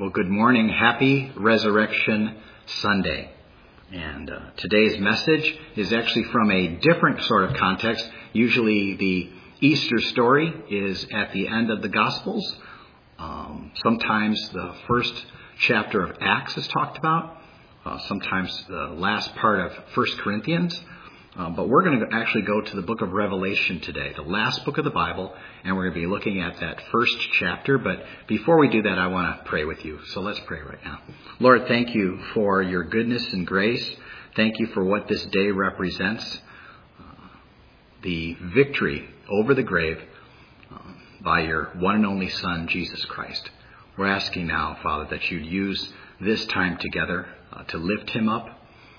Well, good morning. Happy Resurrection Sunday. And today's message is actually from a different sort of context. Usually the Easter story is at the end of the Gospels. Sometimes the first chapter of Acts is talked about. Sometimes the last part of 1 Corinthians. But we're going to actually go to the book of Revelation today, the last book of the Bible, and we're going to be looking at that first chapter. But before we do that, I want to pray with you. So let's pray right now. Lord, thank you for your goodness and grace. Thank you for what this day represents, the victory over the grave by your one and only Son, Jesus Christ. We're asking now, Father, that you'd use this time together to lift him up.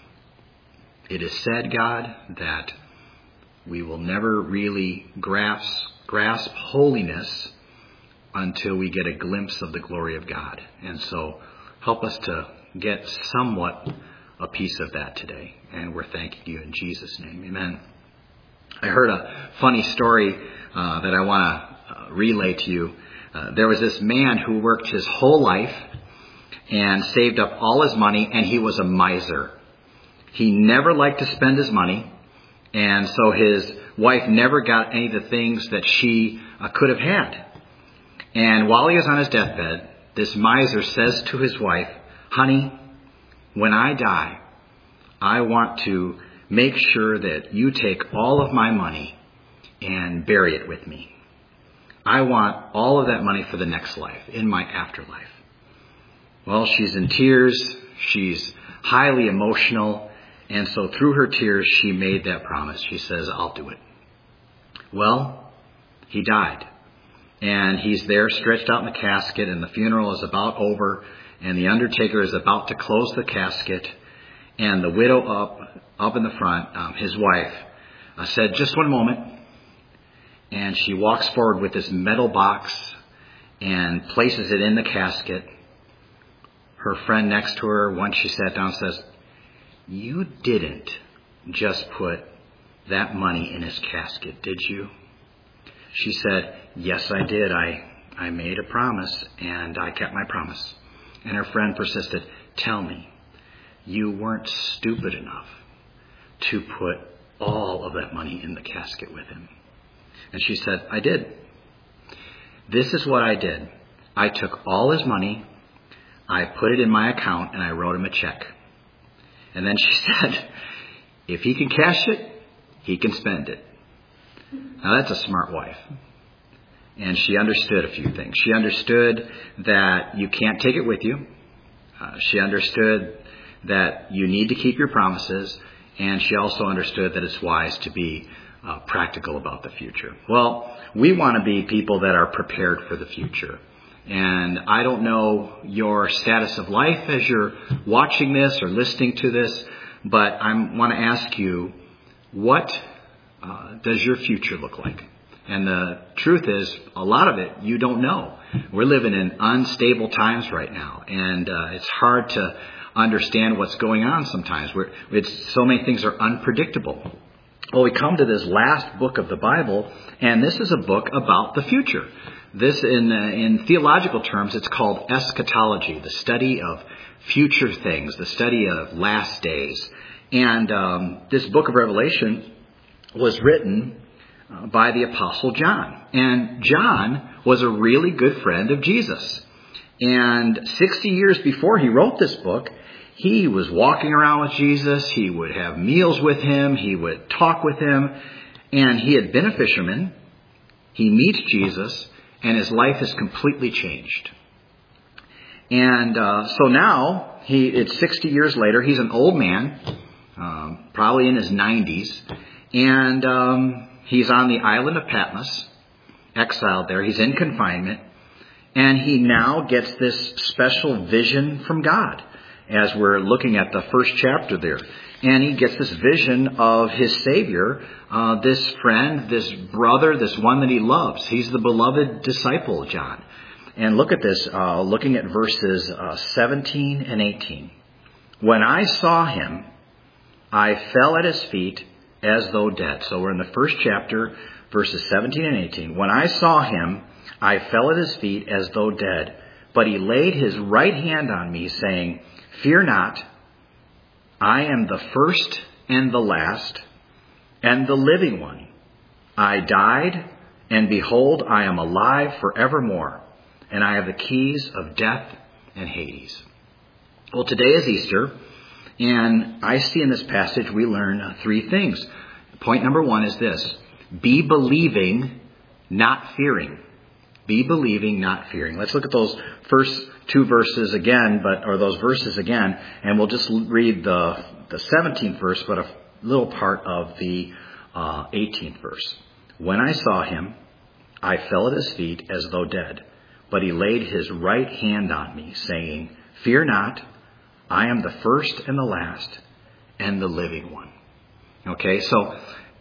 It is said, God, that we will never really grasp holiness until we get a glimpse of the glory of God. And so help us to get somewhat a piece of that today. And we're thanking you in Jesus' name. Amen. I heard a funny story that I want to relay to you. There was this man who worked his whole life and saved up all his money, and he was a miser. He never liked to spend his money, and so his wife never got any of the things that she could have had. And while he was on his deathbed, this miser says to his wife, "Honey, when I die, I want to make sure that you take all of my money and bury it with me. I want all of that money for the next life, in my afterlife." Well, she's in tears. She's highly emotional. And so through her tears, she made that promise. She says, "I'll do it." Well, he died. And he's there stretched out in the casket, and the funeral is about over, and the undertaker is about to close the casket. And the widow up in the front, his wife, said, "Just one moment." And she walks forward with this metal box and places it in the casket. Her friend next to her, once she sat down, says, "You didn't just put that money in his casket, did you?" She said, "Yes, I did. I made a promise, and I kept my promise." And her friend persisted, "Tell me, you weren't stupid enough to put all of that money in the casket with him?" And she said, "I did. This is what I did. I took all his money, I put it in my account, and I wrote him a check. And then she said, if he can cash it, he can spend it." Now that's a smart wife. And she understood a few things. She understood that you can't take it with you. She understood that you need to keep your promises. And she also understood that it's wise to be practical about the future. Well, we want to be people that are prepared for the future. And I don't know your status of life as you're watching this or listening to this, but I want to ask you, what does your future look like? And the truth is, a lot of it you don't know. We're living in unstable times right now, and it's hard to understand what's going on sometimes. So many things are unpredictable. Well, we come to this last book of the Bible, and this is a book about the future. This, in theological terms, it's called eschatology, the study of future things, the study of last days. And this book of Revelation was written by the Apostle John. And John was a really good friend of Jesus. And 60 years before he wrote this book, he was walking around with Jesus. He would have meals with him. He would talk with him. And he had been a fisherman. He meets Jesus, and his life is completely changed. And so now, it's 60 years later. He's an old man, probably in his 90s. And he's on the island of Patmos, exiled there. He's in confinement. And he now gets this special vision from God, as we're looking at the first chapter there. And he gets this vision of his Savior, this friend, this brother, this one that he loves. He's the beloved disciple, John. And look at this, looking at verses 17 and 18. "When I saw him, I fell at his feet as though dead." So we're in the first chapter, verses 17 and 18. "When I saw him, I fell at his feet as though dead. But he laid his right hand on me, saying, Fear not, I am the first and the last, and the living one. I died, and behold, I am alive forevermore, and I have the keys of death and Hades. Well, today is Easter, and I see in this passage we learn three things. Point number one is this: be believing, not fearing. Be believing, not fearing. Let's look at those first two verses again, those verses again, and we'll just read the 17th verse, but a little part of the 18th verse. When I saw him, I fell at his feet as though dead, but he laid his right hand on me, saying, Fear not, I am the first and the last, and the living one. Okay, so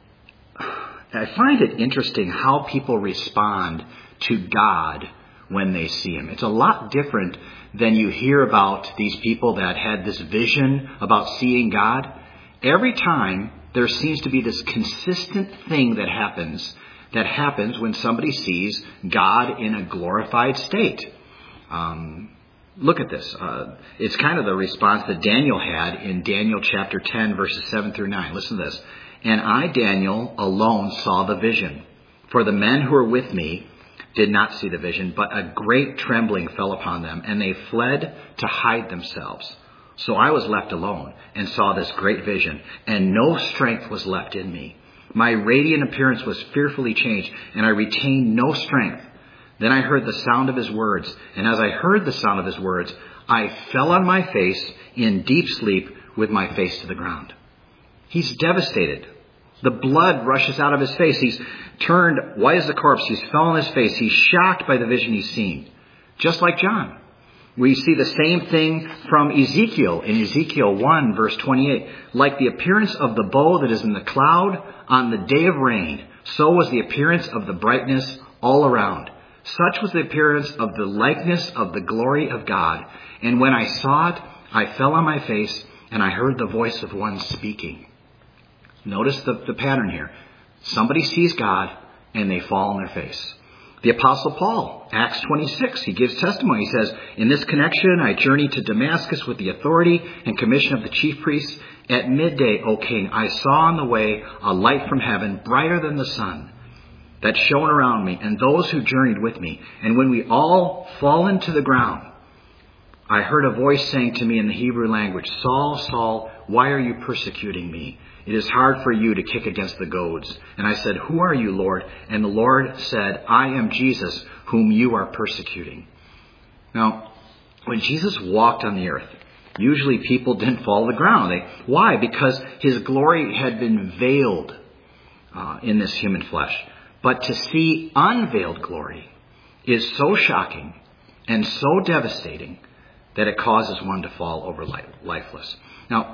I find it interesting how people respond to God when they see him. It's a lot different than you hear about these people that had this vision about seeing God. Every time there seems to be this consistent thing that happens when somebody sees God in a glorified state. Look at this. It's kind of the response that Daniel had in Daniel chapter 10, verses 7 through 9. Listen to this. And I, Daniel, alone saw the vision. For the men who were with me did not see the vision, but a great trembling fell upon them, and they fled to hide themselves. So I was left alone and saw this great vision, and no strength was left in me. My radiant appearance was fearfully changed, and I retained no strength. Then I heard the sound of his words, and as I heard the sound of his words, I fell on my face in deep sleep with my face to the ground. He's devastated. The blood rushes out of his face. He's turned white as a corpse. He's fell on his face. He's shocked by the vision he's seen. Just like John. We see the same thing from Ezekiel in Ezekiel 1, verse 28. Like the appearance of the bow that is in the cloud on the day of rain, so was the appearance of the brightness all around. Such was the appearance of the likeness of the glory of God. And when I saw it, I fell on my face, and I heard the voice of one speaking. Notice the pattern here. Somebody sees God, and they fall on their face. The Apostle Paul, Acts 26, he gives testimony. He says, In this connection, I journeyed to Damascus with the authority and commission of the chief priests. At midday, O king, I saw on the way a light from heaven, brighter than the sun, that shone around me and those who journeyed with me. And when we all fallen to the ground, I heard a voice saying to me in the Hebrew language, Saul, Saul, why are you persecuting me? It is hard for you to kick against the goads. And I said, Who are you, Lord? And the Lord said, I am Jesus, whom you are persecuting. Now, when Jesus walked on the earth, usually people didn't fall to the ground. Why? Because his glory had been veiled in this human flesh. But to see unveiled glory is so shocking and so devastating that it causes one to fall over lifeless. Now,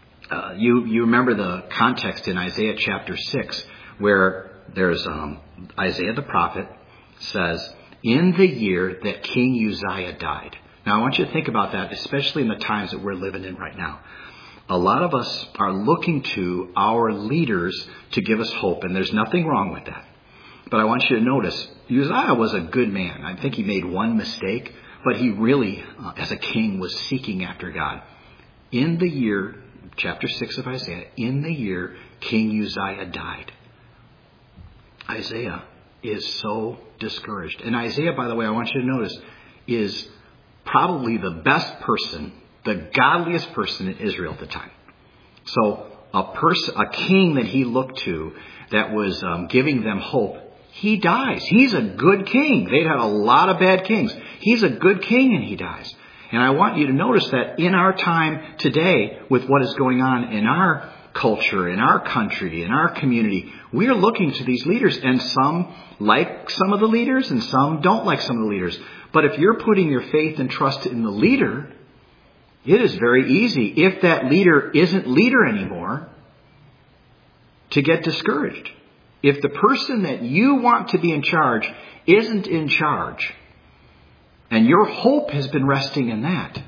you remember the context in Isaiah chapter 6, where there's Isaiah the prophet says, in the year that King Uzziah died. Now, I want you to think about that, especially in the times that we're living in right now. A lot of us are looking to our leaders to give us hope, and there's nothing wrong with that. But I want you to notice, Uzziah was a good man. I think he made one mistake, but he really, as a king, was seeking after God. In the year, chapter 6 of Isaiah, in the year King Uzziah died, Isaiah is so discouraged. And Isaiah, by the way, I want you to notice, is probably the best person, the godliest person in Israel at the time. So a king that he looked to that was giving them hope, he dies. He's a good king. They'd had a lot of bad kings. He's a good king and he dies. And I want you to notice that in our time today, with what is going on in our culture, in our country, in our community, we are looking to these leaders, and some like some of the leaders and some don't like some of the leaders. But if you're putting your faith and trust in the leader, it is very easy, if that leader isn't leader anymore, to get discouraged. If the person that you want to be in charge isn't in charge, and your hope has been resting in that,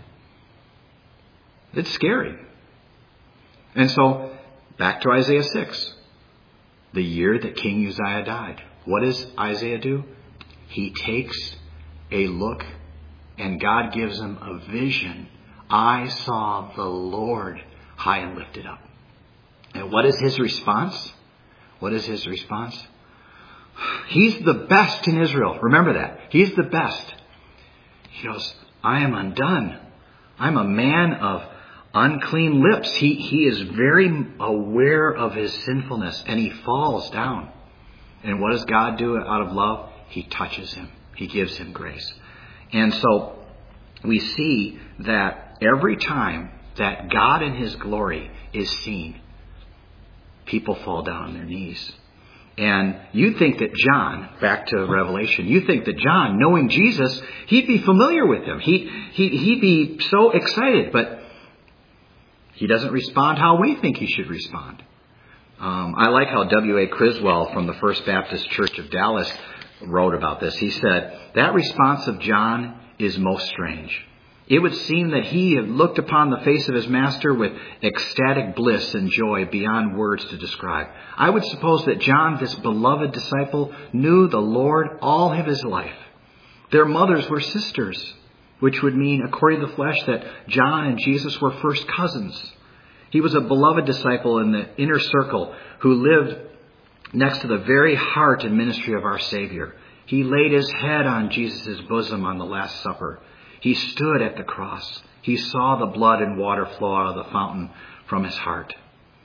it's scary. And so, back to Isaiah 6. The year that King Uzziah died. What does Isaiah do? He takes a look And God gives him a vision. I saw the Lord high and lifted up. And what is his response? What is his response? He's the best in Israel. Remember that. He's the best. He goes, I am undone. I'm a man of unclean lips. He is very aware of his sinfulness, and he falls down. And what does God do out of love? He touches him. He gives him grace. And so we see that every time that God in his glory is seen, people fall down on their knees. And you think that John, back to Revelation, you think that John, knowing Jesus, he'd be familiar with him. He'd be so excited, but he doesn't respond how we think he should respond. I like how W.A. Criswell from the First Baptist Church of Dallas wrote about this. He said, that response of John is most strange. It would seem that he had looked upon the face of his master with ecstatic bliss and joy beyond words to describe. I would suppose that John, this beloved disciple, knew the Lord all of his life. Their mothers were sisters, which would mean, according to the flesh, that John and Jesus were first cousins. He was a beloved disciple in the inner circle who lived next to the very heart and ministry of our Savior. He laid his head on Jesus' bosom on the Last Supper. He stood at the cross. He saw the blood and water flow out of the fountain from his heart.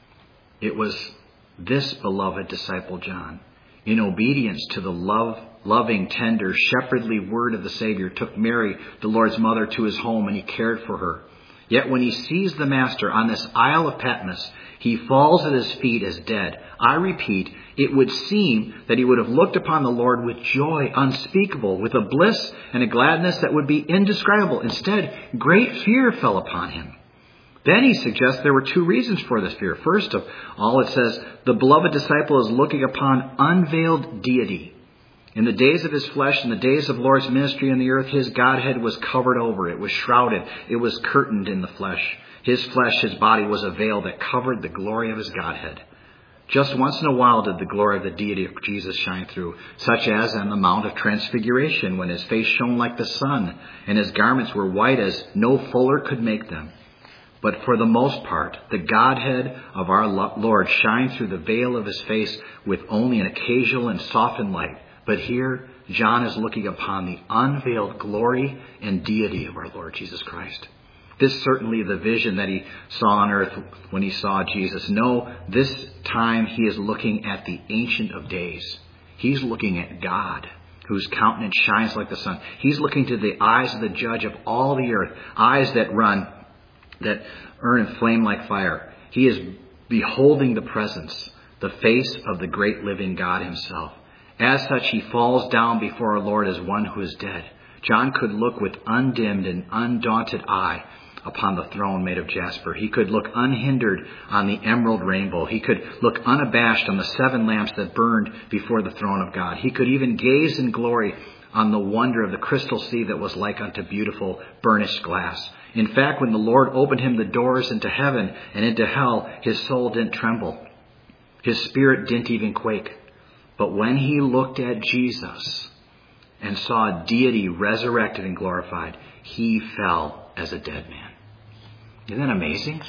It was this beloved disciple, John, in obedience to the loving, tender, shepherdly word of the Savior, took Mary, the Lord's mother, to his home, and he cared for her. Yet when he sees the Master on this Isle of Patmos, he falls at his feet as dead. I repeat, it would seem that he would have looked upon the Lord with joy unspeakable, with a bliss and a gladness that would be indescribable. Instead, great fear fell upon him. Then he suggests there were two reasons for this fear. First of all, it says, the beloved disciple is looking upon unveiled deity. In the days of his flesh, in the days of the Lord's ministry on the earth, his Godhead was covered over. It was shrouded. It was curtained in the flesh. His flesh, his body, was a veil that covered the glory of his Godhead. Just once in a while did the glory of the deity of Jesus shine through, such as on the Mount of Transfiguration, when his face shone like the sun, and his garments were white as no fuller could make them. But for the most part, the Godhead of our Lord shined through the veil of his face with only an occasional and softened light. But here, John is looking upon the unveiled glory and deity of our Lord Jesus Christ. This is certainly the vision that he saw on earth when he saw Jesus. No, this time he is looking at the Ancient of Days. He's looking at God, whose countenance shines like the sun. He's looking to the eyes of the Judge of all the earth, eyes that run, that burn and flame like fire. He is beholding the presence, the face of the great living God himself. As such, he falls down before our Lord as one who is dead. John could look with undimmed and undaunted eye upon the throne made of jasper. He could look unhindered on the emerald rainbow. He could look unabashed on the seven lamps that burned before the throne of God. He could even gaze in glory on the wonder of the crystal sea that was like unto beautiful burnished glass. In fact, when the Lord opened him the doors into heaven and into hell, his soul didn't tremble. His spirit didn't even quake. But when he looked at Jesus and saw deity resurrected and glorified, he fell as a dead man. Isn't that amazing?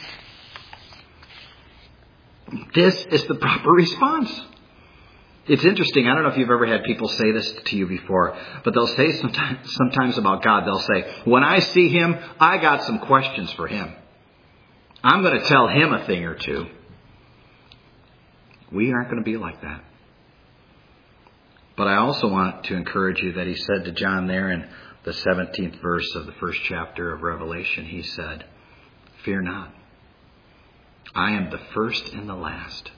This is the proper response. It's interesting. I don't know if you've ever had people say this to you before, but they'll say sometimes about God, they'll say, when I see him, I got some questions for him. I'm going to tell him a thing or two. We aren't going to be like that. But I also want to encourage you that he said to John there in the 17th verse of the first chapter of Revelation, he said, fear not. I am the first and the last.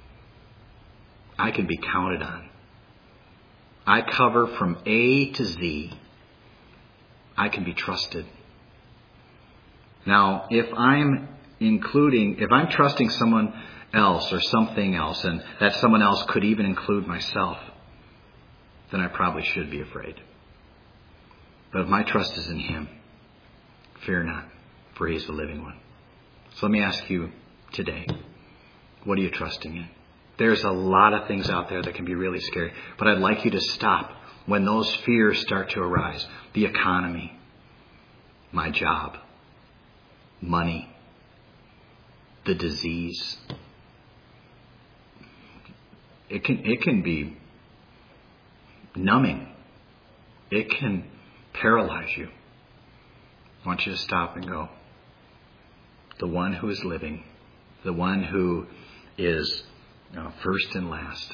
I can be counted on. I cover from A to Z. I can be trusted. Now, if I'm trusting someone else or something else, and that someone else could even include myself, then I probably should be afraid. But if my trust is in him, fear not, for he is the living one. So let me ask you today, what are you trusting in? There's a lot of things out there that can be really scary, but I'd like you to stop when those fears start to arise. The economy, my job, money, the disease. It can be numbing. It can paralyze you. I want you to stop and go. The one who is living, the one who is first and last,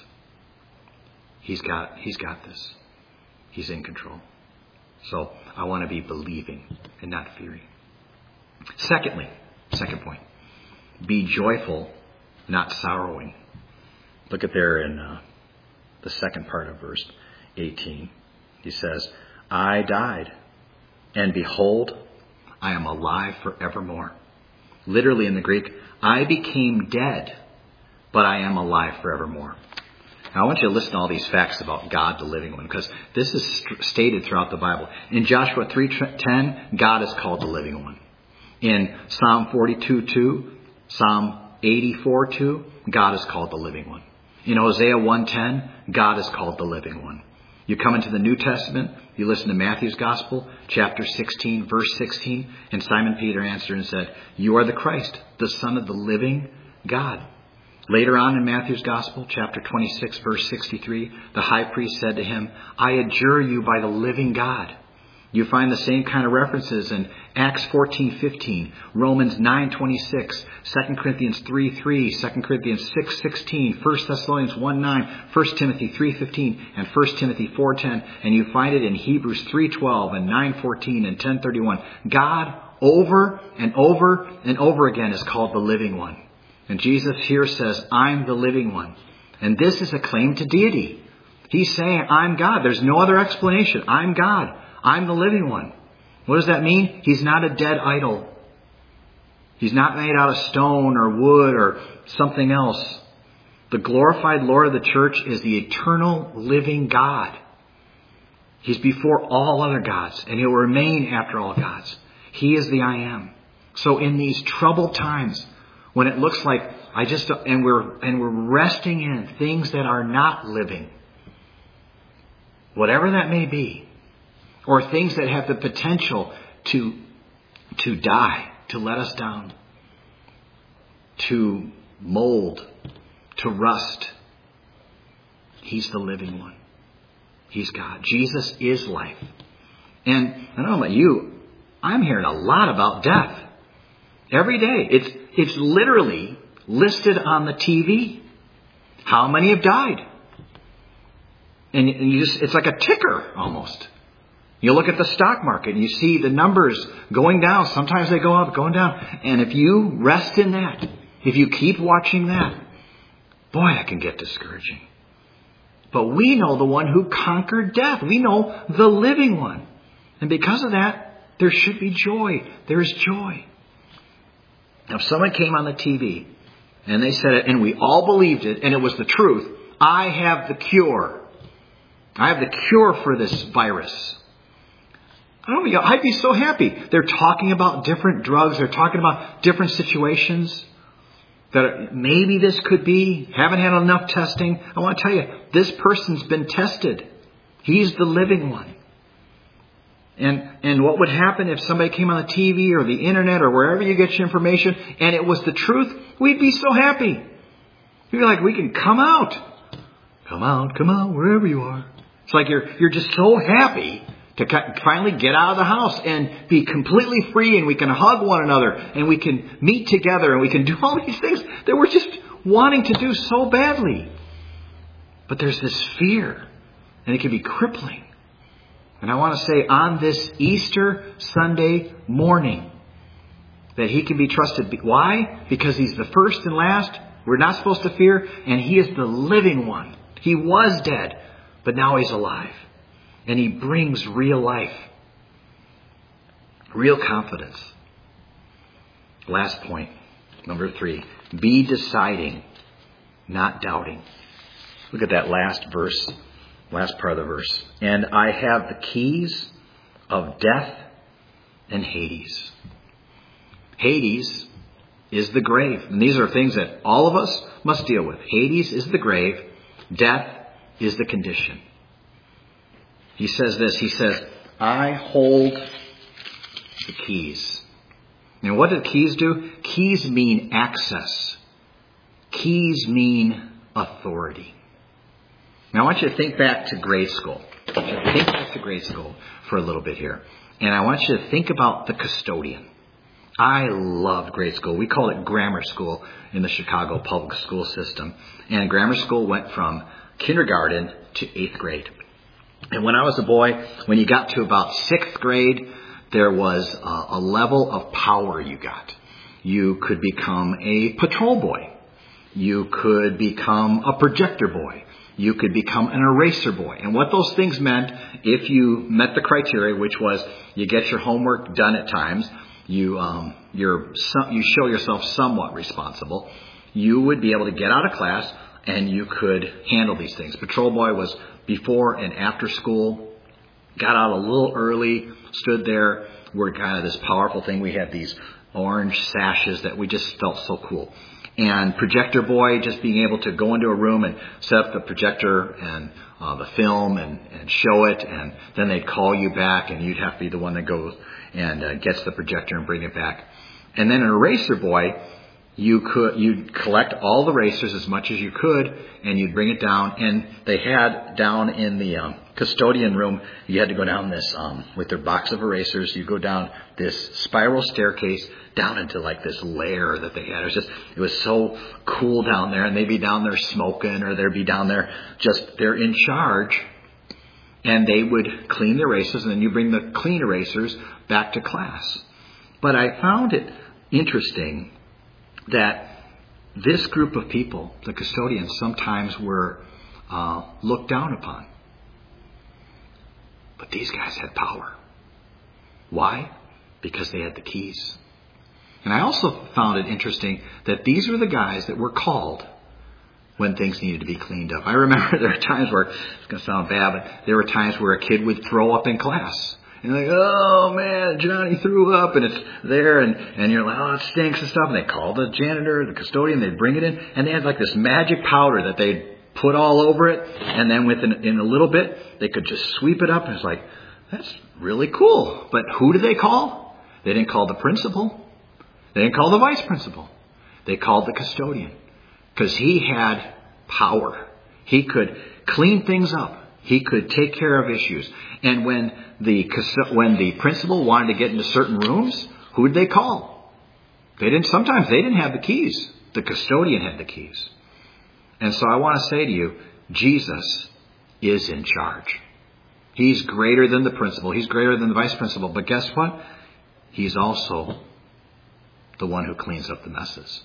He's got this. He's in control. So I want to be believing and not fearing. Secondly, second point, be joyful, not sorrowing. Look at there in the second part of verse 18. He says, I died, and behold, I am alive forevermore. Literally in the Greek, I became dead, but I am alive forevermore. Now I want you to listen to all these facts about God, the living one, because this is stated throughout the Bible. In Joshua 3:10, God is called the living one. In Psalm 42:2, Psalm 84:2, God is called the living one. In Hosea 1:10, God is called the living one. You come into the New Testament, you listen to Matthew's Gospel, chapter 16, verse 16, and Simon Peter answered and said, you are the Christ, the Son of the living God. Later on in Matthew's Gospel, chapter 26, verse 63, the high priest said to him, I adjure you by the living God. You find the same kind of references in Acts 14:15, Romans 9:26, 2 Corinthians 3:3, 2 Corinthians 6:16, 1 Thessalonians 1:9, 1 Timothy 3:15, and 1 Timothy 4:10. And you find it in Hebrews 3:12 and 9:14 and 10:31. God over and over and over again is called the living one. And Jesus here says, I'm the living one. And this is a claim to deity. He's saying, I'm God. There's no other explanation. I'm God. I'm the living one. What does that mean? He's not a dead idol. He's not made out of stone or wood or something else. The glorified Lord of the church is the eternal living God. He's before all other gods, and He'll remain after all gods. He is the I am. So in these troubled times, when it looks like we're resting in things that are not living, whatever that may be, or things that have the potential to die, to let us down, to mold, to rust. He's the living one. He's God. Jesus is life. And I don't know about you, I'm hearing a lot about death. Every day. It's literally listed on the TV. How many have died? And it's like a ticker almost. You look at the stock market and you see the numbers going down. Sometimes they go up, going down. And if you rest in that, if you keep watching that, boy, that can get discouraging. But we know the one who conquered death. We know the living one. And because of that, there should be joy. There is joy. Now, if someone came on the TV and they said it, and we all believed it, and it was the truth, I have the cure. I have the cure for this virus. I'd be so happy. They're talking about different drugs. They're talking about different situations that maybe this could be. Haven't had enough testing. I want to tell you, this person's been tested. He's the living one. And what would happen if somebody came on the TV or the internet or wherever you get your information and it was the truth? We'd be so happy. We'd be like, we can come out. Come out, wherever you are. It's like you're just so happy to finally get out of the house and be completely free, and we can hug one another and we can meet together and we can do all these things that we're just wanting to do so badly. But there's this fear, and it can be crippling. And I want to say on this Easter Sunday morning that He can be trusted. Why? Because He's the first and last. We're not supposed to fear. And He is the living one. He was dead, but now He's alive. And He brings real life, real confidence. Last point, number 3. Be deciding, not doubting. Look at that last verse. Last part of the verse. And I have the keys of death and Hades. Hades is the grave. And these are things that all of us must deal with. Hades is the grave. Death is the condition. He says this. He says, I hold the keys. And what do keys do? Keys mean access. Keys mean authority. Now I want you to think back to grade school. Think back to grade school for a little bit here. And I want you to think about the custodian. I loved grade school. We called it grammar school in the Chicago public school system. And grammar school went from kindergarten to 8th grade. And when I was a boy, when you got to about 6th grade, there was a level of power you got. You could become a patrol boy. You could become a projector boy. You could become an eraser boy. And what those things meant, if you met the criteria, which was you get your homework done at times, you show yourself somewhat responsible, you would be able to get out of class and you could handle these things. Patrol boy was before and after school, got out a little early, stood there. We're kind of this powerful thing. We had these orange sashes that we just felt so cool. And projector boy, just being able to go into a room and set up the projector and the film and show it, and then they'd call you back, and you'd have to be the one that goes and gets the projector and bring it back. And then an eraser boy, you'd collect all the erasers as much as you could, and you'd bring it down. And they had down in the custodian room, you had to go down this with their box of erasers. You go down this spiral staircase down into like this lair that they had. It was so cool down there, and they'd be down there smoking, or they'd be down there they're in charge, and they would clean the erasers, and then you bring the clean erasers back to class. But I found it interesting that this group of people, the custodians, sometimes were looked down upon. But these guys had power. Why? Because they had the keys. And I also found it interesting that these were the guys that were called when things needed to be cleaned up. I remember there were times where, it's going to sound bad, but there were times where a kid would throw up in class. And like, oh man, Johnny threw up, and it's there, and you're like, oh, it stinks and stuff. And they called the janitor, the custodian, they'd bring it in, and they had like this magic powder that they'd put all over it, and then in a little bit, they could just sweep it up, and it's like, that's really cool. But who did they call? They didn't call the principal. They didn't call the vice principal. They called the custodian, because he had power. He could clean things up. He could take care of issues. And when the principal wanted to get into certain rooms, who did they call? Sometimes they didn't have the keys. The custodian had the keys. And so I want to say to you, Jesus is in charge. He's greater than the principal. He's greater than the vice principal. But guess what? He's also the one who cleans up the messes.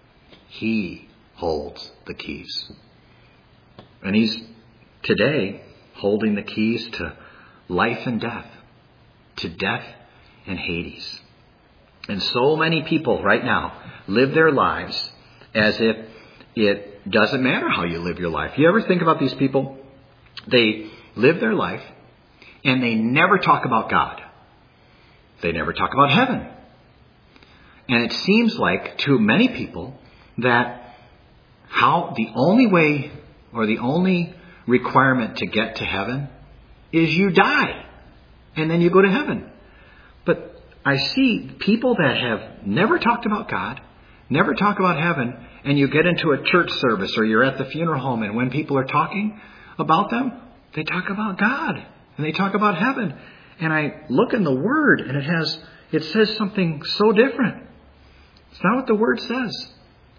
He holds the keys. And he's today holding the keys to life and death, to death and Hades. And so many people right now live their lives as if it doesn't matter how you live your life. You ever think about these people? They live their life and they never talk about God. They never talk about heaven. And it seems like to many people that the only way or the only requirement to get to heaven is you die and then you go to heaven. But I see people that have never talked about God, never talk about heaven, and you get into a church service or you're at the funeral home, and when people are talking about them, they talk about God and they talk about heaven. And I look in the Word and it says something so different. It's not what the Word says.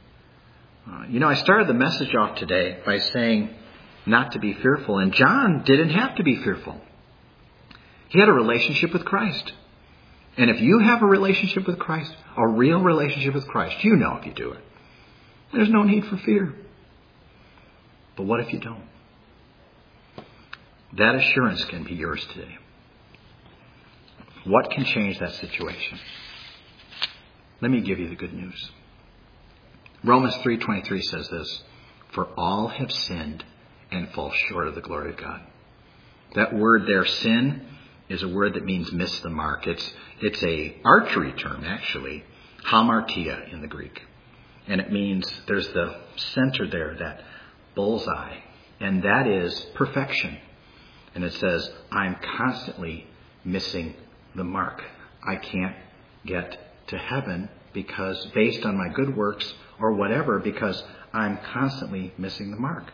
I started the message off today by saying not to be fearful. And John didn't have to be fearful. He had a relationship with Christ. And if you have a relationship with Christ, a real relationship with Christ, you know if you do it, there's no need for fear. But what if you don't? That assurance can be yours today. What can change that situation? Let me give you the good news. Romans 3:23 says this, "For all have sinned and fall short of the glory of God." That word there, sin, is a word that means miss the mark. It's a archery term, actually, hamartia in the Greek. And it means there's the center there, that bullseye. And that is perfection. And it says, I'm constantly missing the mark. I can't get to heaven because based on my good works or whatever, because I'm constantly missing the mark.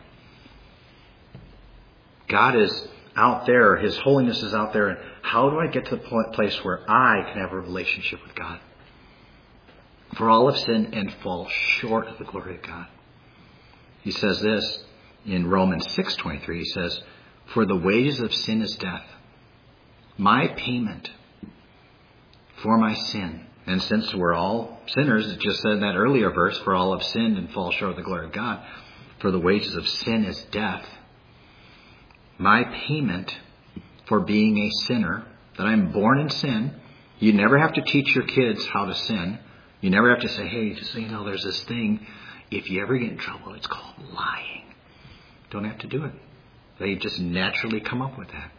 God is out there. His holiness is out there. And how do I get to the place where I can have a relationship with God? For all have sinned and fall short of the glory of God. He says this in Romans 6:23. He says, for the wages of sin is death. My payment for my sin. And since we're all sinners, it just said in that earlier verse, for all have sinned and fall short of the glory of God. For the wages of sin is death. My payment for being a sinner, that I'm born in sin. You never have to teach your kids how to sin. You never have to say, hey, just so you know, there's this thing. If you ever get in trouble, it's called lying. Don't have to do it. They just naturally come up with that.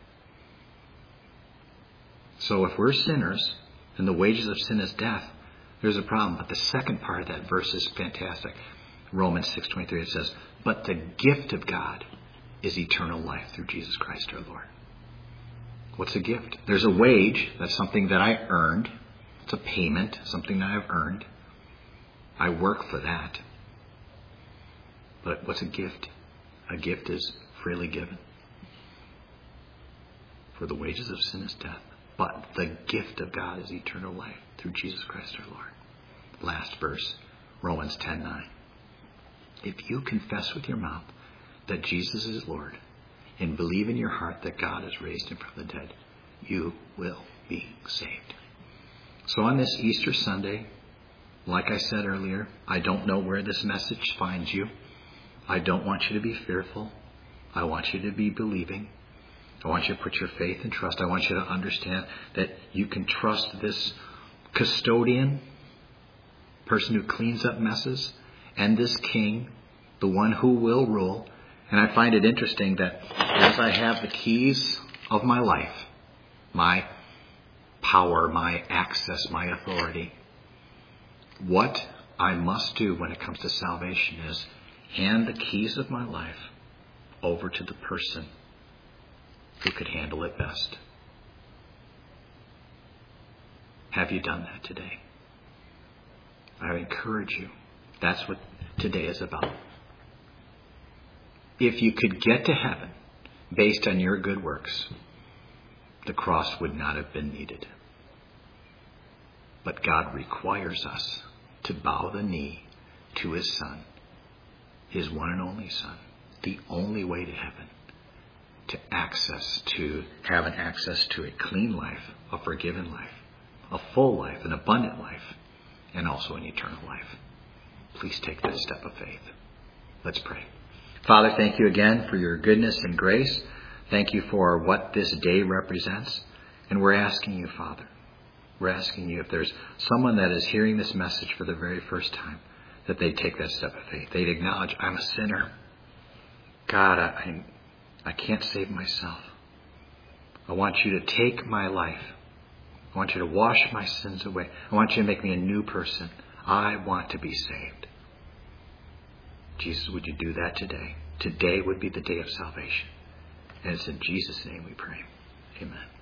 So if we're sinners, and the wages of sin is death, there's a problem. But the second part of that verse is fantastic. Romans 6:23, it says, but the gift of God is eternal life through Jesus Christ our Lord. What's a gift? There's a wage. That's something that I earned. It's a payment, something that I've earned. I work for that. But what's a gift? A gift is freely given. For the wages of sin is death. But the gift of God is eternal life through Jesus Christ our Lord. Last verse, Romans 10:9. If you confess with your mouth that Jesus is Lord and believe in your heart that God has raised him from the dead, you will be saved. So on this Easter Sunday, like I said earlier, I don't know where this message finds you. I don't want you to be fearful. I want you to be believing. I want you to put your faith and trust. I want you to understand that you can trust this custodian, person who cleans up messes, and this king, the one who will rule. And I find it interesting that as I have the keys of my life, my power, my access, my authority, what I must do when it comes to salvation is hand the keys of my life over to the person who could handle it best. Have you done that today? I encourage you. That's what today is about. If you could get to heaven based on your good works, the cross would not have been needed. But God requires us to bow the knee to his Son, his one and only Son, the only way to heaven, to have an access to a clean life, a forgiven life, a full life, an abundant life, and also an eternal life. Please take that step of faith. Let's pray. Father, thank you again for your goodness and grace. Thank you for what this day represents. And we're asking you, Father, we're asking you if there's someone that is hearing this message for the very first time, that they take that step of faith. They'd acknowledge, I'm a sinner. God, I can't save myself. I want you to take my life. I want you to wash my sins away. I want you to make me a new person. I want to be saved. Jesus, would you do that today? Today would be the day of salvation. And it's in Jesus' name we pray. Amen.